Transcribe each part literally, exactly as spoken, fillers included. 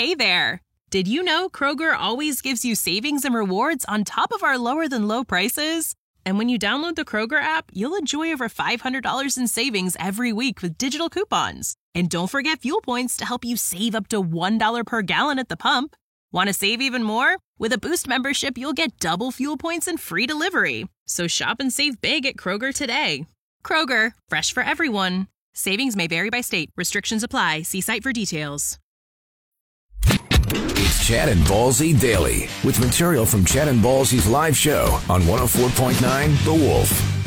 Hey there! Did you know Kroger always gives you savings and rewards on top of our lower-than-low prices? And when you download the Kroger app, you'll enjoy over five hundred dollars in savings every week with digital coupons. And don't forget fuel points to help you save up to one dollar per gallon at the pump. Want to save even more? With a Boost membership, you'll get double fuel points and free delivery. So shop and save big at Kroger today. Kroger, fresh for everyone. Savings may vary by state. Restrictions apply. See site for details. It's Chad and Ballsy Daily with material from Chad and Ballsy's live show on one oh four point nine The Wolf.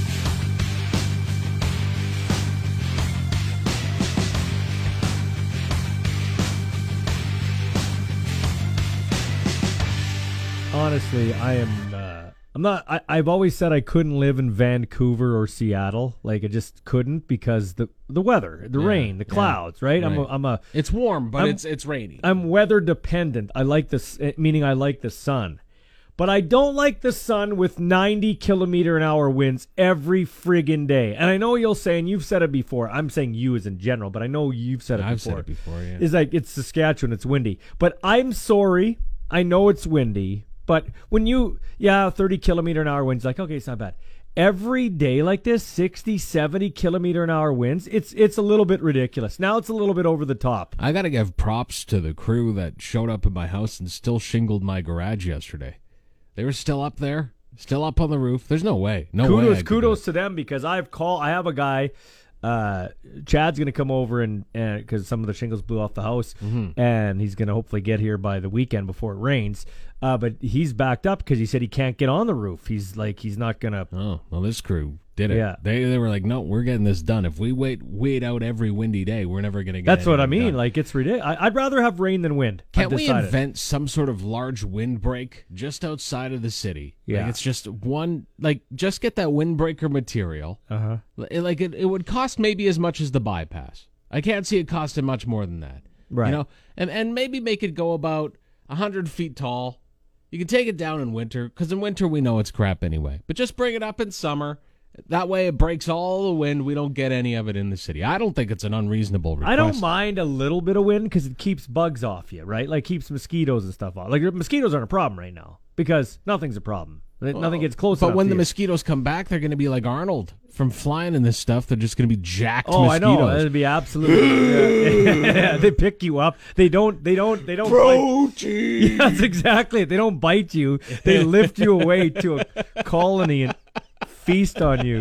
Honestly, I am. Uh, I'm not. I, I've always said I couldn't live in Vancouver or Seattle. Like I just couldn't because the the weather, the Yeah, rain, the clouds. yeah, right? right. I'm. A, I'm a. It's warm, but I'm- it's it's rainy. I'm weather dependent. I like this, meaning I like the sun, but I don't like the sun with ninety kilometer an hour winds every friggin' day. And I know you'll say, and you've said it before. I'm saying you as in general, but I know you've said it I've before. said it before. Yeah. Is like it's Saskatchewan, it's windy. But I'm sorry, I know it's windy. But when you, yeah, thirty kilometer an hour winds, like, okay, it's not bad. Every day like this, sixty, seventy kilometer an hour winds, it's it's a little bit ridiculous. Now it's a little bit over the top. I got to give props to the crew that showed up at my house and still shingled my garage yesterday. They were still up there, still up on the roof. There's no way. No way. I Kudos, could kudos do to them because I've called, I have a guy, uh, Chad's going to come over and, and because some of the shingles blew off the house, Mm-hmm. and he's going to hopefully get here by the weekend before it rains. Uh, but he's backed up because he said he can't get on the roof. He's like, he's not going to. it. Oh, well, this crew did it. Yeah. They they were like, no, we're getting this done. If we wait wait out every windy day, we're never going to get That's what I anything mean. done. Like, it's ridiculous. I'd rather have rain than wind. Can't I've we decided. invent some sort of large windbreak just outside of the city? Yeah. Like it's just one, like, just get that windbreaker material. Uh-huh. Li- Like, it, it would cost maybe as much as the bypass. I can't see it costing much more than that. Right. You know, and, and maybe make it go about one hundred feet tall. You can take it down in winter, because in winter we know it's crap anyway. But just bring it up in summer. That way it breaks all the wind. We don't get any of it in the city. I don't think it's an unreasonable request. I don't mind a little bit of wind because it keeps bugs off you, right? Like keeps mosquitoes and stuff off. Like mosquitoes aren't a problem right now because nothing's a problem. Nothing gets close But enough when to the you. mosquitoes come back, they're going to be like Arnold from flying in this stuff. They're just going to be jacked Oh, I mosquitoes. know. That'd be absolutely. yeah. Yeah, they pick you up. They don't. They don't. They don't. Protein. Bite. That's exactly it. They don't bite you. They lift you away to a colony and feast on you.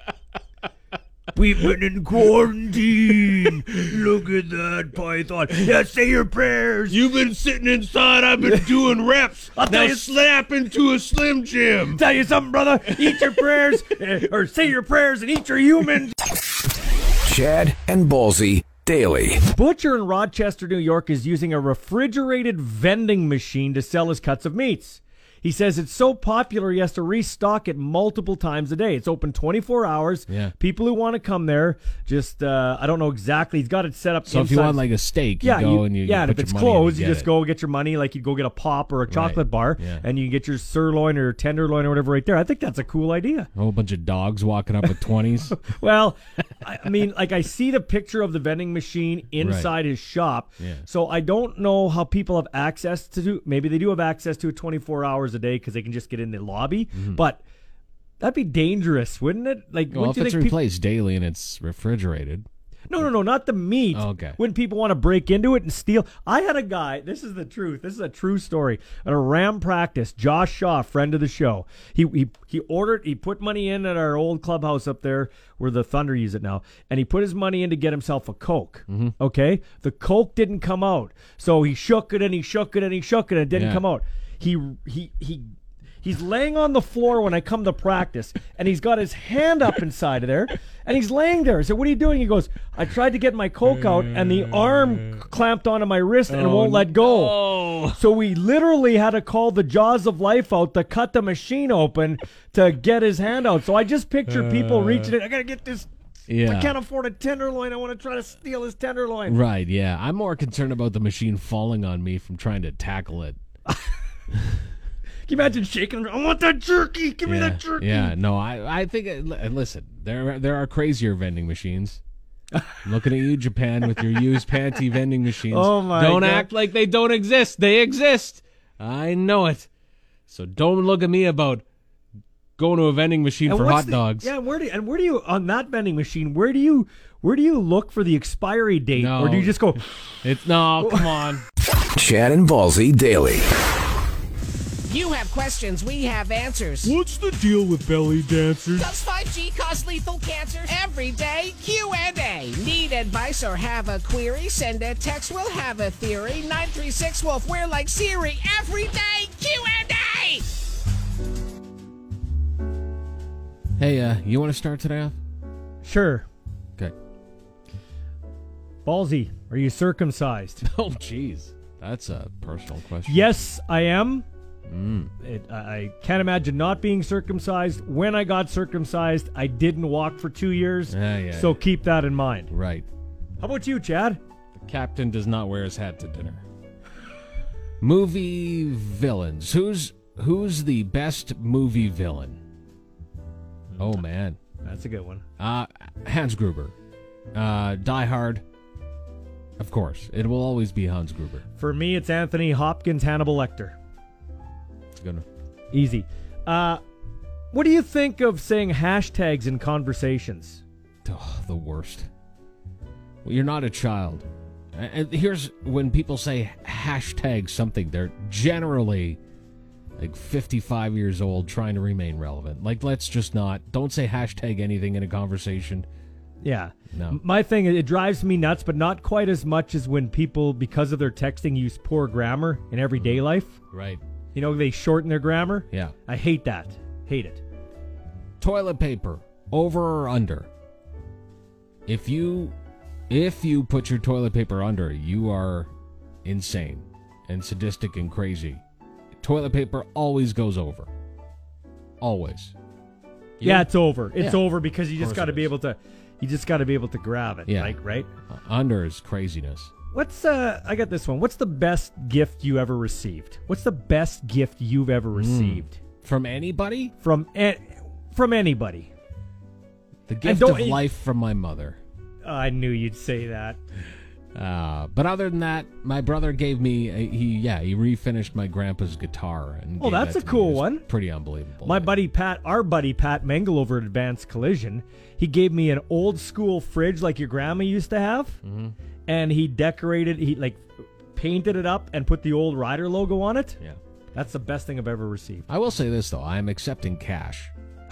We've been in quarantine. Look at that python. Yeah, say your prayers. You've been sitting inside. I've been doing reps. I'll tell now you- slap into a Slim Jim. Tell you something, brother. Eat your prayers, eh, or say your prayers and eat your humans. Chad and Ballsy Daily. Butcher in Rochester, New York is using a refrigerated vending machine to sell his cuts of meats. He says it's so popular he has to restock it multiple times a day. It's open twenty-four hours. Yeah. People who want to come there, just, uh, I don't know exactly. He's got it set up So if you inside- want like a steak, you yeah, go you- and you yeah, you and put if it's your money in closed, to you get just it. go get your money. Like you go get a pop or a chocolate bar, yeah. and you can get your sirloin or tenderloin or whatever right there. I think that's a cool idea. A whole bunch of dogs walking up with twenties. Well, I I mean, like I see the picture of the vending machine inside his shop, Yeah. so I don't know how people have access to do. Maybe they do have access to it twenty-four hours a day because they can just get in the lobby. But that'd be dangerous, wouldn't it? Like, Well, wouldn't if you it's think peop- replaced daily and it's refrigerated. No, no, no, not the meat. Oh, okay. When people want to break into it and steal. I had a guy, this is the truth. This is a true story. At a Ram practice, Josh Shaw, friend of the show, he he he ordered, he put money in at our old clubhouse up there where the Thunder use it now, and he put his money in to get himself a Coke. Mm-hmm. Okay? The Coke didn't come out. So he shook it and he shook it and he shook it and it didn't Yeah. come out. He he he He's laying on the floor when I come to practice, and he's got his hand up inside of there, and he's laying there. I said, what are you doing? He goes, I tried to get my Coke out, and the arm clamped onto my wrist and won't let go. no. So we literally had to call the jaws of life out to cut the machine open to get his hand out. So I just picture people reaching it. I got to get this. Yeah. I can't afford a tenderloin. I want to try to steal his tenderloin. Right, yeah. I'm more concerned about the machine falling on me from trying to tackle it. Can you imagine shaking? I want that jerky. Give me yeah. that jerky. Yeah, no, I I think, uh, li- listen, there, there are crazier vending machines. I'm looking at you, Japan, with your used panty vending machines. Oh, my Don't God. act like they don't exist. They exist. I know it. So don't look at me about going to a vending machine And for what's hot the- dogs. Yeah, where do and where do you on that vending machine? Where do you where do you look for the expiry date, No. or do you just go? It's no, come on. Chad and Ballsy Daily. You have questions, we have answers. What's the deal with belly dancers? Does five G cause lethal cancer? Everyday Q and A. Need advice or have a query? Send a text, we'll have a theory. nine three six Wolf, we're like Siri. Everyday Q and A. Hey, uh, you want to start today off? Sure. Okay. Ballsy, are you circumcised? Oh, jeez. That's a personal question. Yes, I am. Mm. It, I I can't imagine not being circumcised. When I got circumcised, I didn't walk for two years. Yeah, yeah, so yeah. keep that in mind. Right. How about you, Chad? The captain does not wear his hat to dinner. Movie villains. Who's who's the best movie villain? Oh, man. That's a good one. Uh, Hans Gruber. Uh, Die Hard. Of course. It will always be Hans Gruber. For me, it's Anthony Hopkins, Hannibal Lecter. It's gonna. Easy. Uh, what do you think of saying hashtags in conversations? Oh, the worst. Well, you're not a child. And here's when people say hashtag something, they're generally like fifty-five years old trying to remain relevant. Like, let's just not. Don't say hashtag anything in a conversation. Yeah. No. M- My thing, it drives me nuts, but not quite as much as when people, because of their texting, use poor grammar in everyday life. Right. You know, they shorten their grammar. Yeah. I hate that. Hate it. Toilet paper, over or under? If you if you put your toilet paper under, you are insane and sadistic and crazy. Toilet paper always goes over. Always. You? Yeah, it's over. It's Yeah. over because you just course got to it be is. able to, you just got to be able to grab it. Yeah. Like, right? Uh, Under is craziness. What's uh? I got this one. What's the best gift you ever received? What's the best gift you've ever received From anybody? from a- from anybody? The gift don't- of life from my mother. I knew you'd say that. Uh, but other than that, my brother gave me a, he yeah he refinished my grandpa's guitar and Oh, gave that's that a to me. cool It was one. Pretty unbelievable. My buddy Pat, our buddy Pat Mengel over at Advanced Collision, he gave me an old school fridge like your grandma used to have, Mm-hmm. and he decorated, he like painted it up and put the old Ryder logo on it. Yeah. That's the best thing I've ever received. I will say this though, I am accepting cash.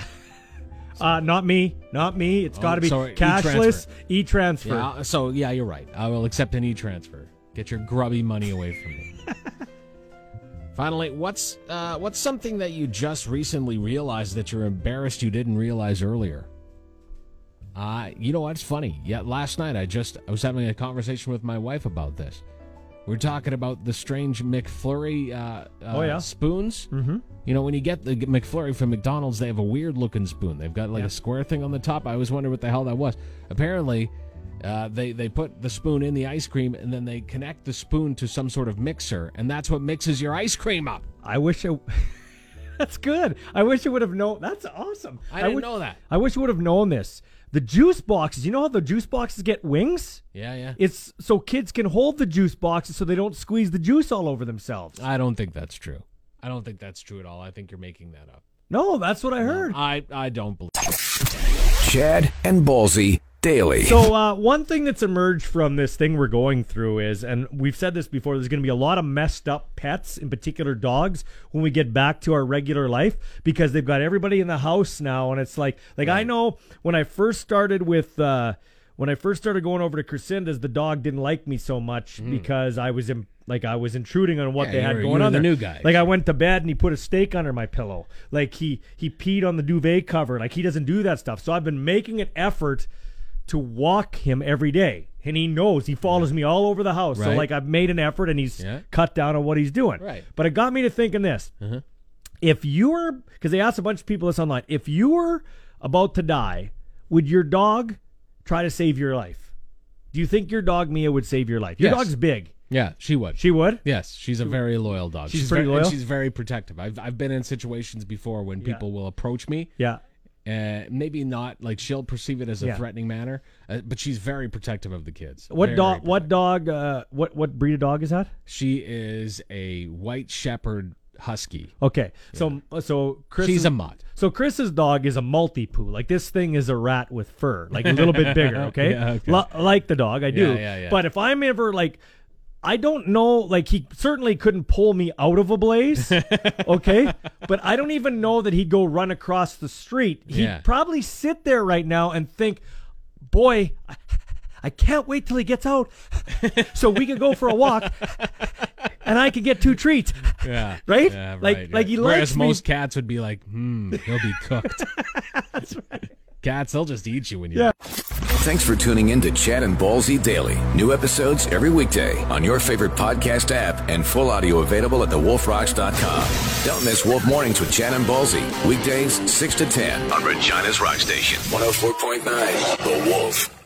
Uh, not me, not me. It's Oh, got to be sorry, cashless, e-transfer. Yeah, so yeah, you're right. I will accept an e-transfer. Get your grubby money away from me. Finally, what's uh, what's something that you just recently realized that you're embarrassed you didn't realize earlier? Uh, you know what? It's funny. Yeah, last night I just I was having a conversation with my wife about this. We're talking about the strange McFlurry uh, uh, Oh, yeah. spoons. Mm-hmm. You know, when you get the McFlurry from McDonald's, they have a weird looking spoon. They've got like Yeah. a square thing on the top. I always wondered what the hell that was. Apparently, uh, they, they put the spoon in the ice cream and then they connect the spoon to some sort of mixer, and that's what mixes your ice cream up. I wish I. That's good. I wish I would have known. That's awesome. I didn't would- know that. I wish I would have known this. The juice boxes. You know how the juice boxes get wings? Yeah, yeah. It's so kids can hold the juice boxes so they don't squeeze the juice all over themselves. I don't think that's true. I don't think that's true at all. I think you're making that up. No, that's what I heard. I, I don't believe it. Chad and Ballsy Daily. So uh, one thing that's emerged from this thing we're going through is, and we've said this before, there's going to be a lot of messed up pets, in particular dogs, when we get back to our regular life because they've got everybody in the house now, and it's like, like I know when I first started with, uh, when I first started going over to Crescenda's, the dog didn't like me so much because I was in, like I was intruding on what Yeah, they you had were- going you were on the there. new guy. Like I went to bed and he put a steak under my pillow. Like he he peed on the duvet cover. Like he doesn't do that stuff. So I've been making an effort to walk him every day, and he knows he follows me all over the house. So Right. like I've made an effort, and he's Yeah. cut down on what he's doing. Right. But it got me to thinking this: Uh-huh. if you were, because they asked a bunch of people this online, if you were about to die, would your dog try to save your life? Do you think your dog Mia would save your life? Your Yes. dog's big. Yeah, she would. She would. Yes, she's a very loyal dog. She's pretty very, loyal? And she's very protective. I've I've been in situations before when Yeah. people will approach me Yeah. Uh, maybe not like she'll perceive it as a Yeah. threatening manner, uh, but she's very protective of the kids. What Very dog? What protective. dog? Uh, what what breed of dog is that? She is a white shepherd husky. Okay, so so Chris. She's is, a mutt. So Chris's dog is a multi-poo. Like this thing is a rat with fur, like a little bit bigger. Okay, Yeah, okay. Lo- like the dog, I do. Yeah, yeah, yeah. But if I'm ever like, I don't know, like he certainly couldn't pull me out of a blaze. Okay, but I don't even know that he'd go run across the street. He'd Yeah. probably sit there right now and think, boy, I, I can't wait till he gets out, so we could go for a walk, and I could get two treats. Yeah. Right? Yeah, Like- right, like yeah. he Whereas likes me- most cats would be like, hmm, he'll be cooked. That's right. Cats, they'll just eat you when you Yeah. Thanks for tuning in to Chad and Ballsy Daily. New episodes every weekday on your favorite podcast app and full audio available at the wolf rocks dot com. Don't miss Wolf Mornings with Chad and Ballsy. Weekdays six to ten on Regina's Rock Station. one oh four point nine The Wolf.